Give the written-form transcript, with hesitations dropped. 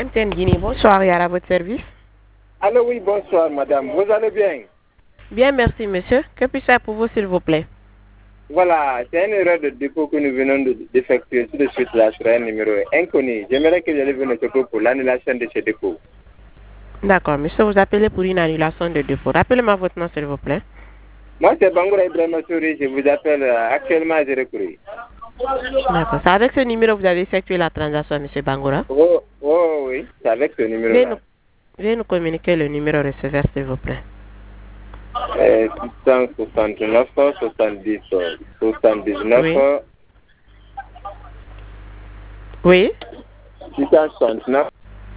MTN Guinée, bonsoir, Yara, à votre service. Allô, oui, bonsoir, madame. Vous allez bien? Bien, merci, monsieur. Que puis-je faire pour vous, s'il vous plaît? Voilà, c'est une erreur de dépôt que nous venons d'effectuer tout de suite là sur un numéro inconnu. J'aimerais que j'allais venir pour l'annulation de ce dépôt. D'accord, monsieur, vous appelez pour une annulation de dépôt. Rappelez-moi votre nom, s'il vous plaît. Moi, c'est Bangoura Ibrahima Souri. Je vous appelle actuellement à Zérekuri. D'accord. C'est avec ce numéro que vous avez effectué la transaction, monsieur Bangoura? Oui, c'est avec ce numéro-là. Veuillez nous communiquer le numéro receveur, s'il vous plaît. 669, 70, 79. Oui. Oui. 669.